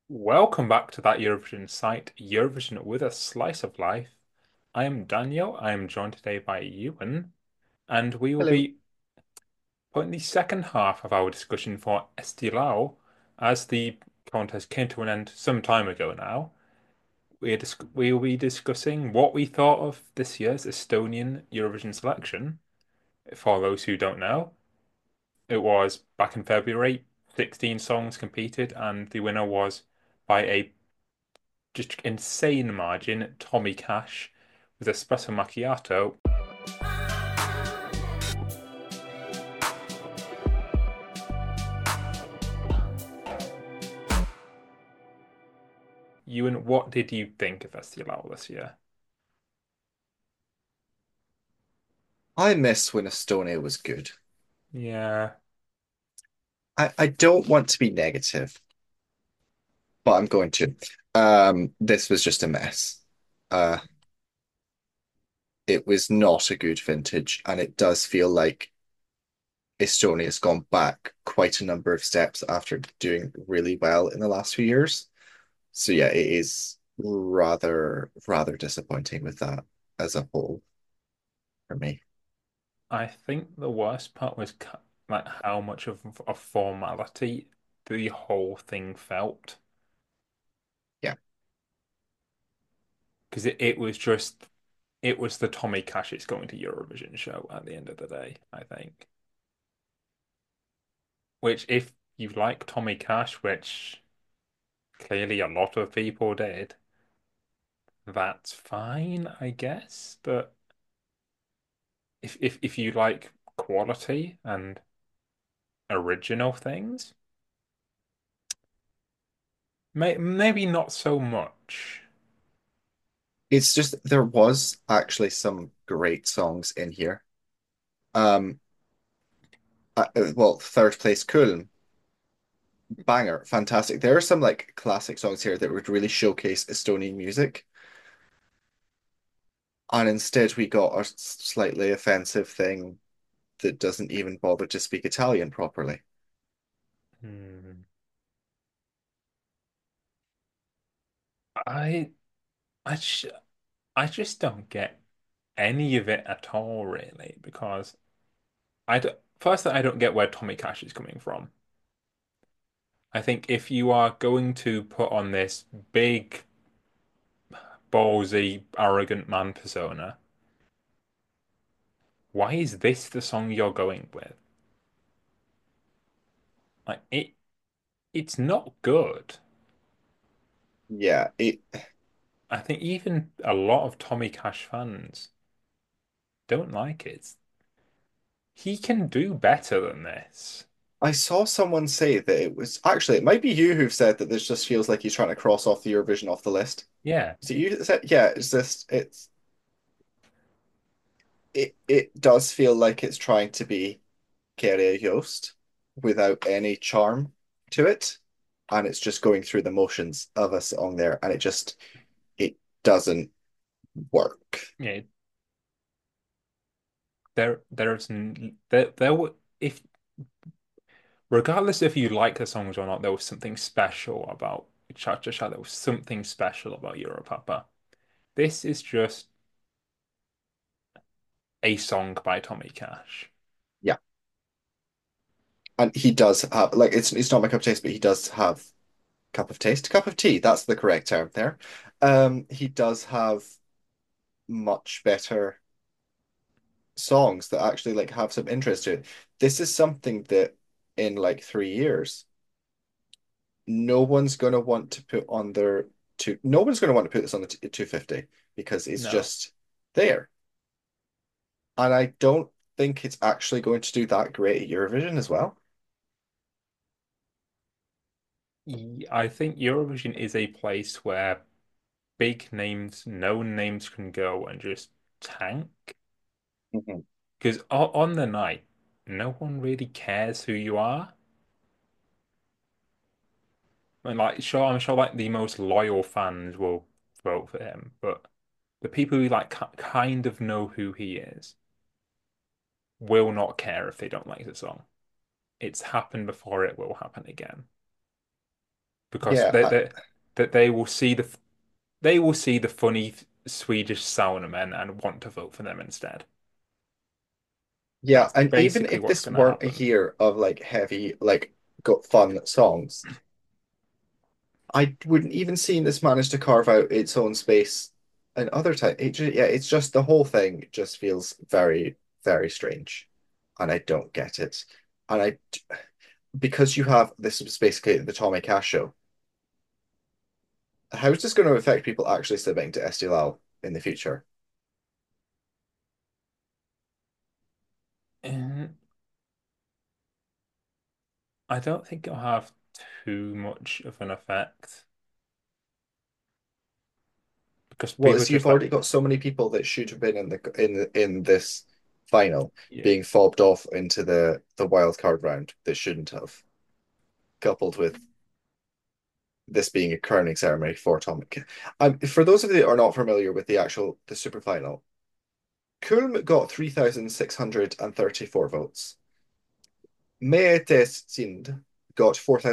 Welcome back to that Eurovision site, Eurovision with a Slice of Life. I am Daniel. I am joined today by Ewan, and we will Hello. be putting the second half of our discussion for Estilao as the contest came to an end some time ago now. We will be discussing what we thought of this year's Estonian Eurovision selection. For those who don't know, it was back in February, 16 songs competed, and the winner was by a just insane margin, Tommy Cash with Espresso Macchiato. Ewan, what did you think of Estival this year? I miss when Estonia was good. Yeah, I don't want to be negative, but I'm going to. This was just a mess. Uh, it was not a good vintage, and it does feel like Estonia's gone back quite a number of steps after doing really well in the last few years. So yeah, it is rather disappointing with that as a whole for me. I think the worst part was like how much of a formality the whole thing felt. Yeah, Because it was the Tommy Cash it's going to Eurovision show at the end of the day, I think. Which if you like Tommy Cash, which clearly a lot of people did, that's fine, I guess. But if you like quality and original things, maybe not so much. it's just there was actually some great songs in here. Um, well, third place Köln, banger, fantastic. There are some like classic songs here that would really showcase Estonian music, and instead we got a slightly offensive thing that doesn't even bother to speak Italian properly. Hmm. I I sh I just don't get any of it at all, really, because first I don't get where Tommy Cash is coming from. I think if you are going to put on this big, ballsy, arrogant man persona, why is this the song you're going with? Like it's not good. Yeah, I think even a lot of Tommy Cash fans don't like it. He can do better than this. I saw someone say that it was actually it might be you who've said that this just feels like he's trying to cross off the Eurovision off the list. Yeah. So you said, yeah, it's just it does feel like it's trying to be Kyrie Yost without any charm to it. And it's just going through the motions of a song there, and it doesn't work. Yeah. There were if regardless if you like the songs or not, there was something special about Cha Cha Cha. There was something special about Europapa. This is just a song by Tommy Cash. Yeah. And he does have like it's not my cup of taste, but he does have cup of taste, cup of tea. That's the correct term there. He does have much better songs that actually like have some interest to it. This is something that in like 3 years, no one's gonna want to put on their no one's gonna want to put this on the 250 because it's No. just there. And I don't think it's actually going to do that great at Eurovision as well. I think Eurovision is a place where big names, known names can go and just tank. Mhm. Because on the night, no one really cares who you are. And like, sure, I'm sure like the most loyal fans will vote for him, but the people who like kind of know who he is will not care if they don't like the song. It's happened before, it will happen again. because Yeah, they will see the funny Swedish sauna men and want to vote for them instead. yeah, That's and even basically if what's this going to weren't a happen. year of like heavy, like got fun songs, I wouldn't even seen this manage to carve out its own space and other time. Yeah, it's just the whole thing just feels very, very strange, and I don't get it. And I, because you have this is basically the Tommy Cash show. How is this going to affect people actually submitting to SDLL in the future? And I don't think it'll have too much of an effect because Well, people is just you've like, already got so many people that should have been in this final yeah, being fobbed off into the wild card round that shouldn't have, coupled with this being a crowning ceremony for Tom. For those of you that are not familiar with the super final, Kulm got 3,634 votes. Meetes Sind got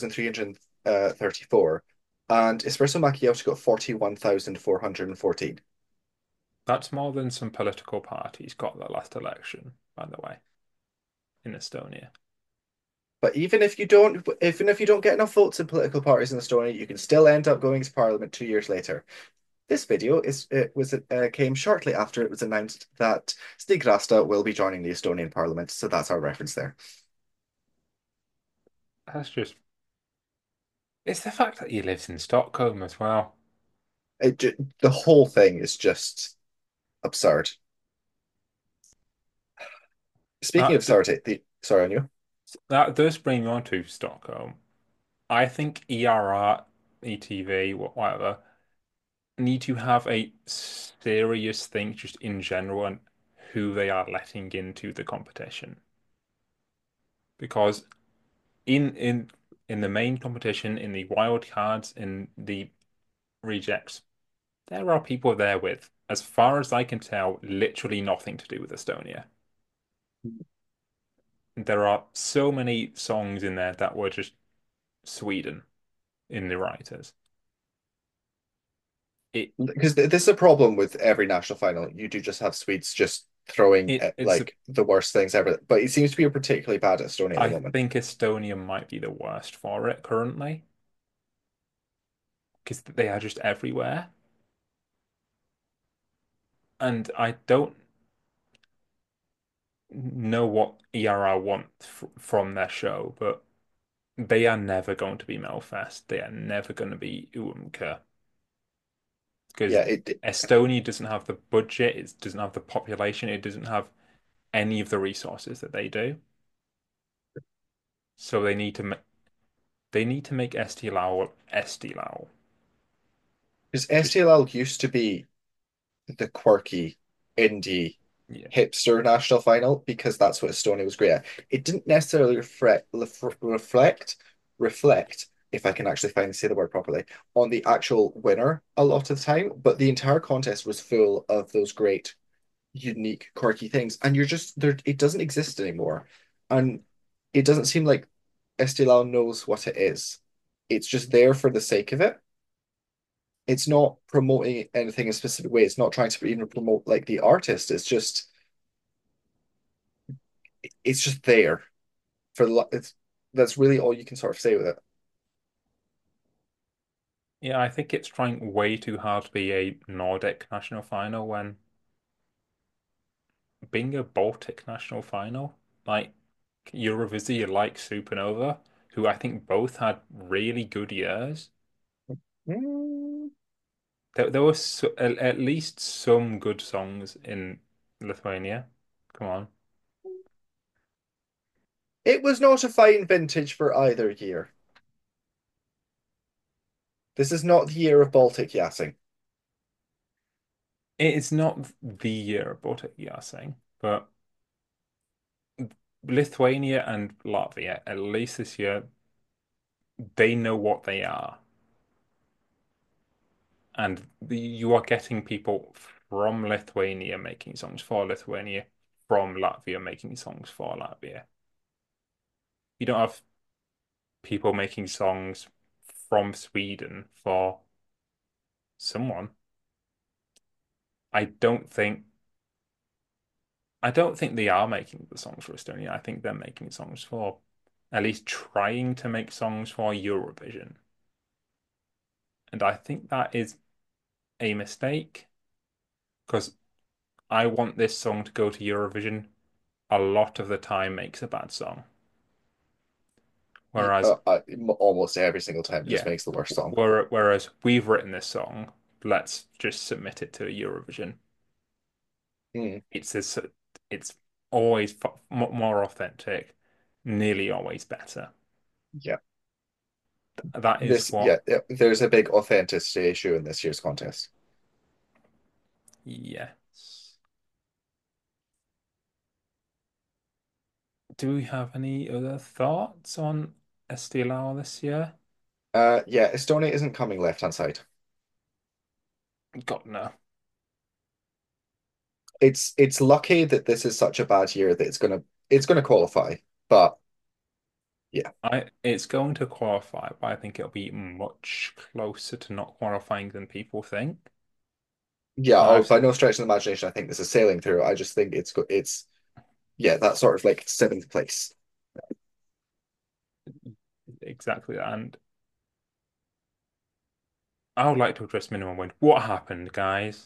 4,334, and Espresso Macchiato got 41,414. that's more than some political parties got the last election, by the way, in Estonia. But even if you don't get enough votes in political parties in Estonia, you can still end up going to parliament 2 years later. This video is it was came shortly after it was announced that Stig Rasta will be joining the Estonian parliament, so that's our reference there. That's just, it's the fact that he lives in Stockholm as well. The whole thing is just absurd. Speaking of That, th- absurdity, sorry on you. that does bring me on to Stockholm. I think ERR, ETV, whatever, need to have a serious think just in general on who they are letting into the competition. Because in the main competition, in the wild cards, in the rejects, there are people there with, as far as I can tell, literally nothing to do with Estonia. There are so many songs in there that were just Sweden in the writers. It Because this is a problem with every national final. You do just have Swedes just throwing it's like the worst things ever, but it seems to be particularly bad at Estonia at the I moment. think Estonia might be the worst for it currently because they are just everywhere. And I don't know what ERR want from their show, but they are never going to be Melfest. They are never going to be UMK because Yeah, it Estonia doesn't have the budget, it doesn't have the population, it doesn't have any of the resources that they do. So they need to make STLAO STLAO. because Just STLL used to be the quirky indie yeah, hipster national final because that's what Estonia was great at. It didn't necessarily reflect, if I can actually finally say the word properly, on the actual winner a lot of the time, but the entire contest was full of those great, unique, quirky things, and you're just there. It doesn't exist anymore, and it doesn't seem like Estilao knows what it is. It's just there for the sake of it. It's not promoting anything in a specific way. It's not trying to even promote like the artist. It's just there for the it's that's really all you can sort of say with it. yeah, I think it's trying way too hard to be a Nordic national final when being a Baltic national final, like Eurovisie, like Supernova, who I think both had really good years. Mm. There were at least some good songs in Lithuania. Come on. It was not a fine vintage for either year. This is not the year of Baltic yachting. It is not the year of Baltic Yachting, but Lithuania and Latvia, at least this year, they know what they are. And you are getting people from Lithuania making songs for Lithuania, from Latvia making songs for Latvia. You don't have people making songs from Sweden for someone. I don't think I don't think they are making the songs for Estonia. I think they're making songs for at least trying to make songs for Eurovision. And I think that is a mistake because I want this song to go to Eurovision a lot of the time makes a bad song. Whereas, Almost every single time just yeah, makes the worst song. whereas we've written this song, let's just submit it to Eurovision. Mm, It's this, it's always more authentic, nearly always better. yeah. That is what, There's a big authenticity issue in this year's contest. yes. Do we have any other thoughts on Estilao this year? Yeah, Estonia isn't coming left-hand side. God, no. It's lucky that this is such a bad year that it's gonna qualify. But yeah, It's going to qualify, but I think it'll be much closer to not qualifying than people think. yeah. Oh, I've by no stretch of the imagination, I think this is sailing through. I just think it's yeah, that sort of like seventh place. exactly that, and I would like to address minimum win. What happened, guys?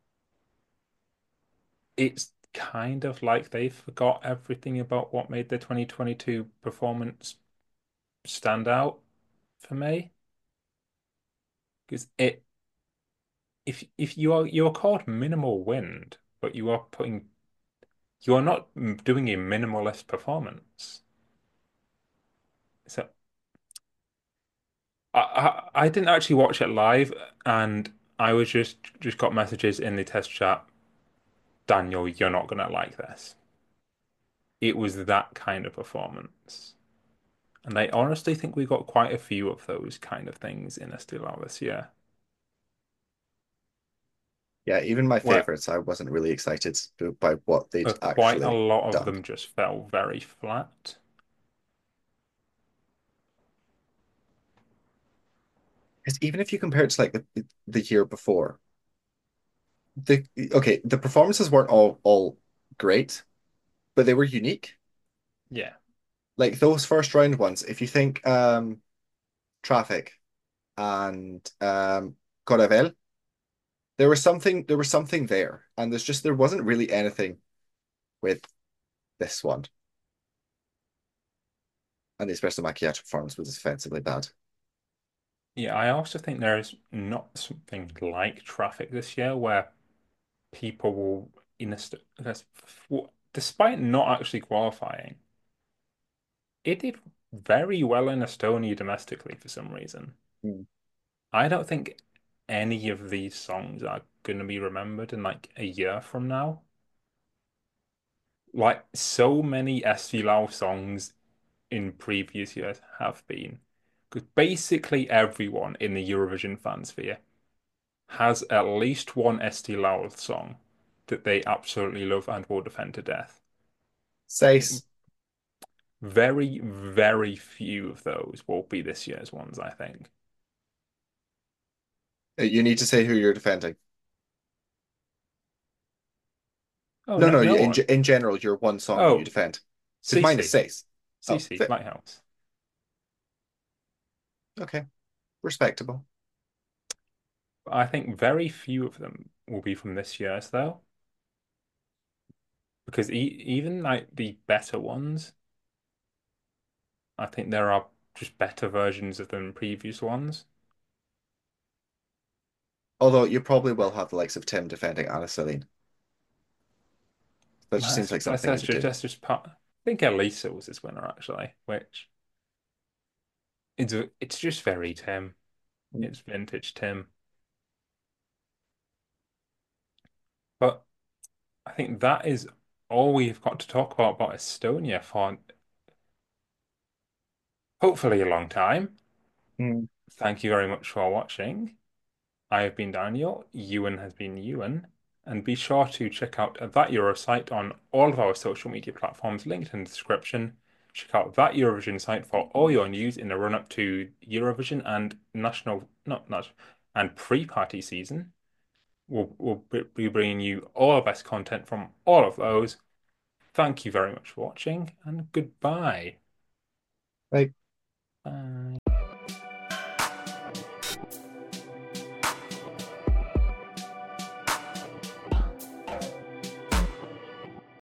It's kind of like they forgot everything about what made the 2022 performance stand out for me. Because if you're called minimal wind, but you are not doing a minimalist performance. So I didn't actually watch it live, and I was just got messages in the test chat, Daniel, you're not gonna like this. It was that kind of performance. And I honestly think we got quite a few of those kind of things in Estilao this year, Yeah, even my where favorites, I wasn't really excited by what they'd quite a actually lot of done. them just fell very flat. Because even if you compare it to like the year before, the okay, the performances weren't all great, but they were unique. Yeah. Like those first round ones, if you think Traffic and Coravel, there was something there, and there wasn't really anything with this one, and the Espresso Macchiato performance was offensively bad. Yeah, I also think there is not something like traffic this year where people will in a despite not actually qualifying, it did very well in Estonia domestically for some reason. Mm. I don't think any of these songs are going to be remembered in like a year from now. Like so many SC Lau songs in previous years have been. Because basically everyone in the Eurovision fansphere has at least one ST Louth song that they absolutely love and will defend to death. Sace, Very, very few of those will be this year's ones, I think. you need to say who you're defending. Oh, No, no, no, no one. in general, your one song that you Oh, defend. Because mine is CC. Sace. Oh, CC, Lighthouse. okay, respectable. I think very few of them will be from this year's, though, because even like the better ones, I think there are just better versions of them than previous ones. Although you probably will have the likes of Tim defending Anna Celine. That just seems That's like that's, something he that's would just do. that's just part. I think Elisa was his winner actually, which it's just very Tim. It's vintage Tim. But I think that is all we've got to talk about Estonia for hopefully a long time. Mm. Thank you very much for watching. I have been Daniel, Ewan has been Ewan, and be sure to check out That Euro site on all of our social media platforms linked in the description Check out that Eurovision site for all your news in the run-up to Eurovision and national, not national, and pre-party season. We'll be bringing you all the best content from all of those. Thank you very much for watching, and goodbye. Like Bye.